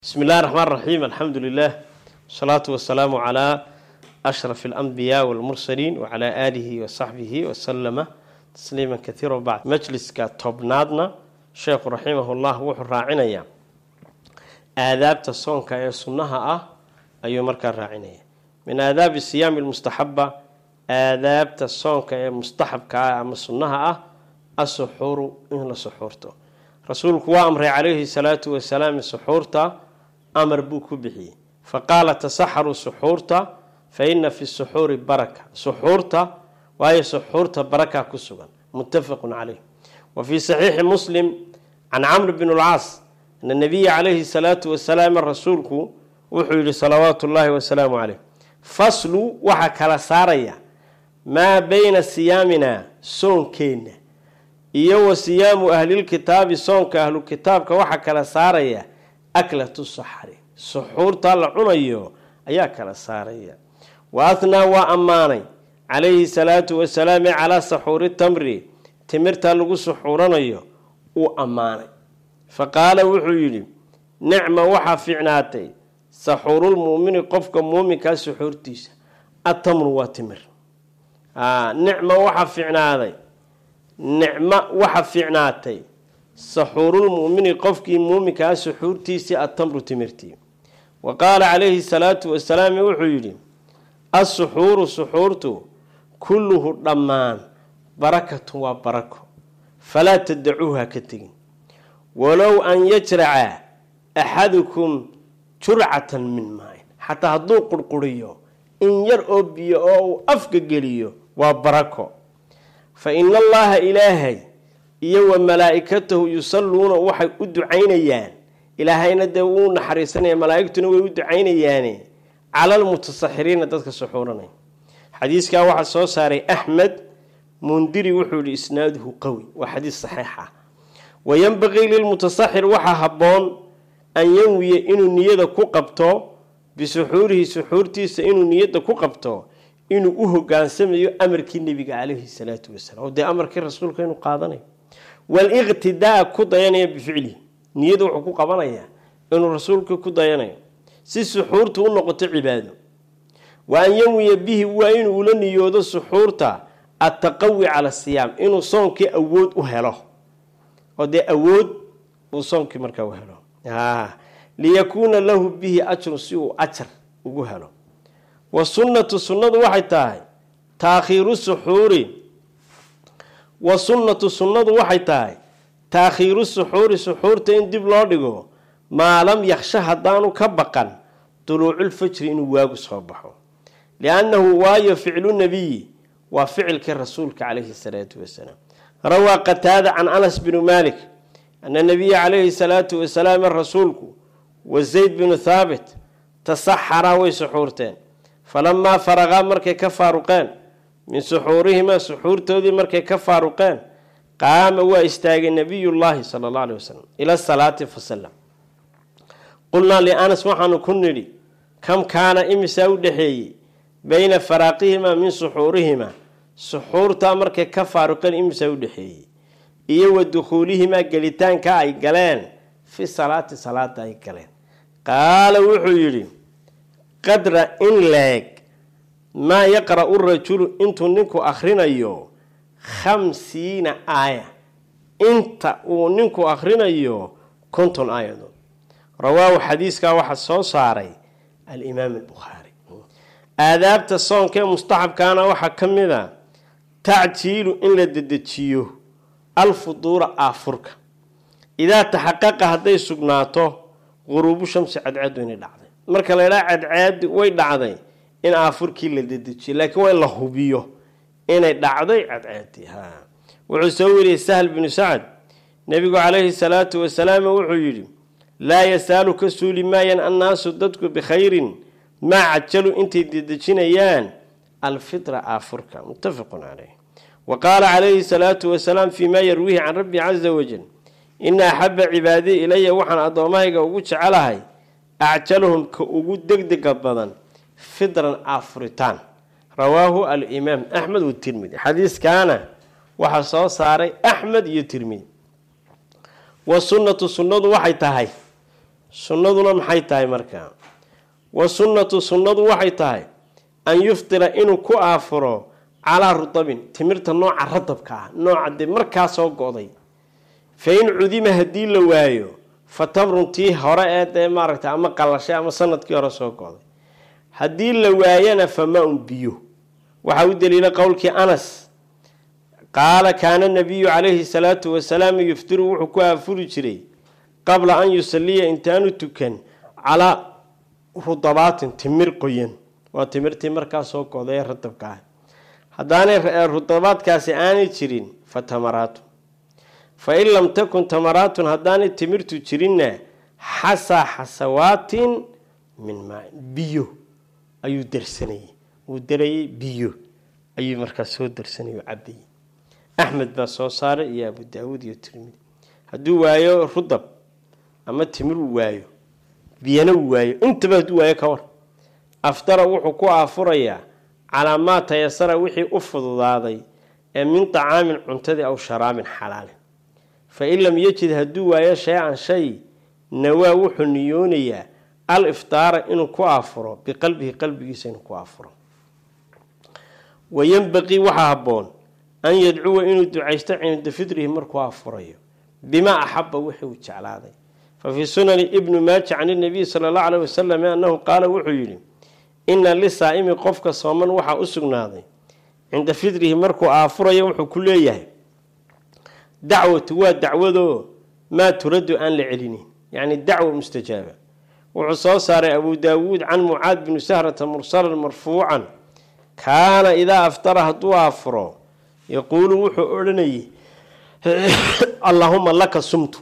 بسم الله الرحمن الرحيم. الحمد لله والصلاة والسلام على أشرف الأنبياء والمرسلين وعلى آله وصحبه وسلم تسليما كثيرا. بعد مجلس كتبنادنا الشيخ رحمه الله وحراعنيا آداب تصون كيسنها أي مركز راعنيا من آداب الصيام المستحبة آداب تصون كمستحب كمسنها السحور إن سحورته رسولك وأمر عليه الصلاة والسلام سحورته أمر بوك بحي فقال تسحروا سحورته فإن في السحور بركة سحورته وهي سحورته بركة كسبا متفق عليه. وفي صحيح مسلم عن عمرو بن العاص أن النبي عليه الصلاة والسلام رسولك وحي صلوات الله والسلام عليه فصلوا وحكى ساريا ما بين صيامنا سون كين iyo siyaamu ahli alkitaab soonka ahlu kitaabka waxa kala saaraya aklatu sahari suxuurta la cunayo ayaa kala saaraya wa athna wa amaanay alayhi salatu wa salaam ala suxuuri tamri timirta lagu suxuuranayo uu amaanay faqala wuxuu yiri ni'ma waxa fiicnaatay suxuurul mu'min qofka mu'minka suxuurtiisa atamru wa timir ni'ma waxa fiicnaaday نعمة وحفعناتي سحور المؤمن قفكي المؤمن كسحورتيسي التمر تمرتي. وقال عليه الصلاة والسلام وحيدي السحور سحورته كله ضمان بركة وبركة فلا تدعوها كتين ولو أن يجرع أحدكم جرعة من ماء حتى هدوق القرية إن يرأب أو أفق قليو وبركة فإن الله إلهي إيو ملائكته يصلون وحي أدعينيان إلهينا داوون حريصانيا ملائكتنا ويدعينيان على المتصحرين تذكر سحورنا. حديث كان واحد صوصاري أحمد مندري وحول إسناده قوي وحديث صحيحة. وينبغي للمتصحر وحا هبون أن ينوي إنو نيادة كوقبتو بسحوره سحورتي سإنو نيادة كوقبتو inuu u hogaansamayo amarkii nabiga kaleeyhi salaatu wasalaam oo de amarkii rasuulka inuu qaadanay wal iqtidaa ku dayanaya bificli niyadu wuxuu ku qabanaya inuu rasuulka ku dayanayo si suxuurtu u noqoto cibaado wa an yawiya bihi wa inuu la niyoodo suxuurta at-taqawi ala siyam inuu soonki awood u helo oo de awood uu soonki markaa u helo liyakuna lahu bihi ajrun si uu ajr ugu helo. والسنة سنة واحد تاهي تأخير السحور والسنة سنة واحد تاهي تأخير السحور سحور تندب لارغو ما لم يخشى هدانو كبقا طلوع الفجر إنه واقو صباحه لأنه واي فعل النبي وفعل كالرسول عليه الصلاة والسلام. روى قتادة عن أنس بن مالك أن النبي عليه الصلاة والسلام الرسول والزيد بن ثابت تسحر ويسحورتين فلما فرغا مركي كفاروقان من سحورهما سحورتودي مركي كفاروقان قام واستاغ النبي الله صلى الله عليه وسلم إلى الصلاة فسلم. قلنا لأنس وحن كنري كم كان إمساو دحي بين فراقهما من سحورهما سحورتا مركي كفاروقان إمساو دحي إيو دخولهما قلتان كاي قلان في الصلاة صلاة أي قلان. قال وحيري قدر إن لك ما يقرأ الرجل انتو ننكو أخرين أيو 50 آية انت وننكو أخرين أيو كنتم آية دون. رواه حديث كواحد صوصاري الإمام البخاري. آداب تصون كمستحب كان واحد كمذا تعجيل إن لددتشيو الفطور آفرك إذا تحقق هذي سقناته غروب الشمس عدعدون العظيم marka la ilaa caad way dhacday in afurkii la dedejiyo laakiin way la hubiyo inay dhacday caadti wuxuu soo wariyay Sahl bin Sa'd nabiga kaleeyhi salaatu wasalaam wuxuu yiri la yasalu kasuli ma yan annaasu dadku bi khayrin ma ajalu intii dedejinayaan al-fitra afurka muttafaqun alayhi. وقال عليه الصلاة والسلام فيما يرويه عن ربي عز وجل إن أحب عبادي إلي وحن أضمائك وقوش علىهاي أعجلهم كأوجود دق بدن فطرا أفرطان. رواه الإمام أحمد والترمذي. حديث كان وحصل صار أحمد والترمذي. والسنة سنة وحي تهي sunnaduna maxay tahay markaa wasunnatu sunnadu waxay tahay an yuftira inuu ku aafuro calaa rutabin timirta nooca radabka ah nooca dee markaa soo go'day fa in cudima haddii la waayo fa tamrun tii hore ee dee maaragtay ama qalashay ama sanadkii hore soo go'day haddii la waayana fa ma-un biyo waxaa u daliila qowlkii anas qaala kaana nabiyu calayhi salaatu wasalaam yuftiru wuxuu ku aafuri jiray qabla an yusalliya intaanu tukan calaa rudabaatin timir qoyan waa timirtii markaa soo go'day ee radabka ah haddaanay rudabaadkaasi aanay jirin fa tamaraatu fa in lam takun tamaraatun haddaanay timirtu jirinna xasaa xasawaatin min maain biyo ayuu darsanayay wuu darayay biyo ayuu markaa soo darsanayay oo cabayay axmed baa soo saaray iyo abu daawuud iyo tirmidi hadduu waayo rudab ama timir uu waayo biyana uu waayo intaba hadduu waayo ka war aftara wuxuu ku aafurayaa calaa maa tayasara wixii u fududaaday ee min طacaamin cuntadii aw sharaabin xalaalin fa in lam yajid hadduu waayo shay-an shay nawaa wuxuu niyoonayaa al iftaara inuu ku aafuro biqalbihi qalbigiisa inuu ku aafuro wayanbaqii waxaa habboon an yadcuwa inuu ducaysto cinda fitrihi markuu aafurayo bimaa axaba wixii uu jeclaaday fa fii sunani ibnu maaja can inabiy sala allahu caleyh wasalam annahu qaala wuxuu yidhi ina lisaa'imi qofka sooman waxaa u sugnaaday cinda fitrihi markuu aafurayo wuxuu ku leeyahay dacwatu waa dacwadoo maa turaddu aan la celinin yacni dacwa mustajaaba wuxuu soo saaray abu daawuud can mucaad binu sahrata mursalan marfuucan kaana idaa aftara hadduu aafuro yaquulu wuxuu odhanayay allaahuma laka sumtu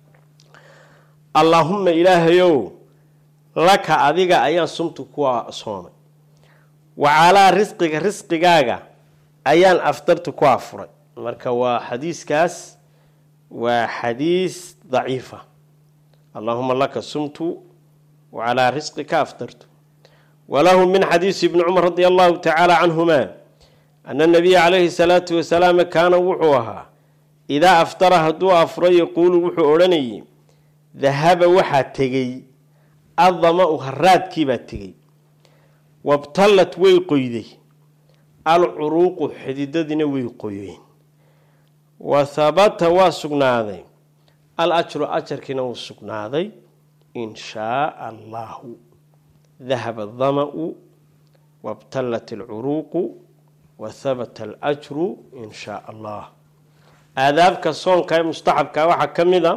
allaahumma ilaahayow laka adiga ayaan sumtu kuwa soomay wa calaa risqiga risqigaaga ayaan aftartu ku afuray marka waa xadiiskaas waa xadiis daciifa allaahuma laka sumtu wa calaa risqika aftartu walahu min xadiisi ibni cumar radi allahu tacaala canhuma ana nabiya calayhi salaatu wasalaam kaana wuxuu ahaa idaa aftara hadduu afuro yaquulu wuxuu odhanayay dahaba waxaa tegey adama-u haraadkiibaa tegey wabtallat way qoyday alcuruuqu xididadiina way qoyeen wa habata waa sugnaaday al ajru ajarkiina wuu sugnaaday in shaa allahu dahaba adama-u wabtallat alcuruuqu wa habata alajru in shaa allah aadaabka soonka ee mustaxabka waxaa ka mid a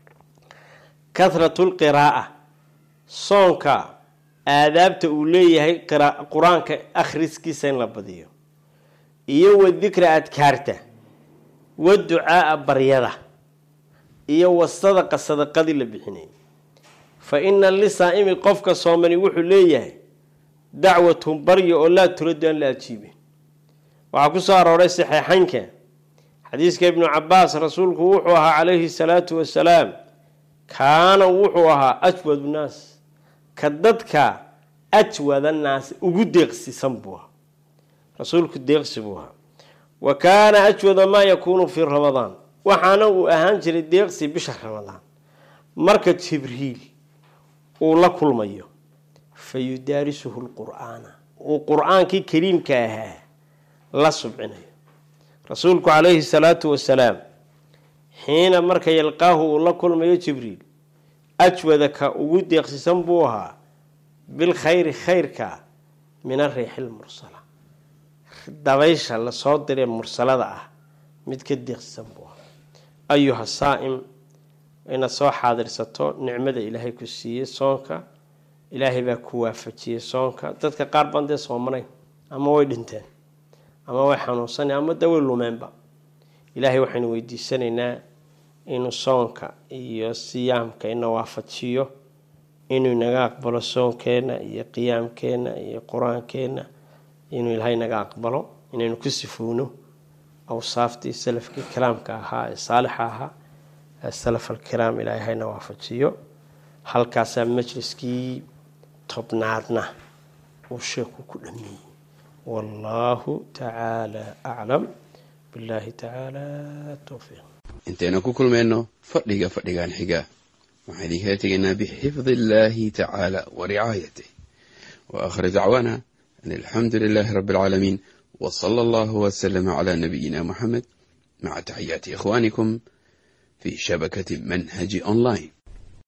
kahratu lqiraa'a soonka aadaabta uu leeyahay qur-aanka akhriskiisa in la badiyo iyo wadikra adkaarta waducaaa baryada iyo wasadaqa sadaqadii la bixinayay fa ina lisaa'imi qofka soomani wuxuu leeyahay dacwatu baryo oo laa turadu aan la ajiibin waxaa ku soo arooray saxiixaynka xadiiska ibnu cabaas rasuulku wuxuu ahaa calayhi salaatu wasalaam kaana wuxuu ahaa ajwadu naas ka dadka ajwada naas ugu deeqsisan buu ahaa rasuulku deeqsi buu ahaa wa kaana ajwada maa yakuunu fii ramadaan waxaana uu ahaan jiray deeqsi bisha ramadaan marka jibriil uu la kulmayo fa yudaarisuhu lqur'aana uu qur-aankii kariimka ahaa la subcinayo rasuulku calayhi salaatu wasalaam xiina marka yalqaahu uu la kulmayo jibriil ajwada ka ugu deeqsisan buu ahaa bilkhayri khayrka min ariixi lmursala dabaysha lasoo diree mursalada ah mid ka deeqsisan buu ahaa ayuha saa'im inaad soo xaadirsato nicmada ilaahay ku siiyey soonka ilaahay baa ku waafajiyey soonka dadka qaar baan dee soomanayn ama way dhinteen ama way xanuunsaneen ama dee way lumeenba ilaahay waxaynu weydiisanaynaa inuu soonka iyo siyaamka ina waafajiyo inuu inaga aqbalo soonkeena iyo qiyaamkeena iyo qur-aankeena inuu ilaahay naga aqbalo inaynu ku sifowno awsaaftii salafkii kalaamka ahaa ee saalixa ahaa ee salaf alkiraam ilaahay hayna waafajiyo halkaasaa majliskii tobnaadna uu sheeku ku dhameeyey wallaahu tacaala aclam بالله تعالى التوفيق intaynu ku kulmayno fadhigan xiga waxaan idinkaga tegaynaa bixifdi illaahi tacaala wa ricaayatih wa aakhir dacwaana an alxamdu lilaahi rabbi alcaalamiin wa sala allahu wasalama calaa nabiyina muxamed maca taxiyaati ikhwaanikum fi shabakati manhaji online.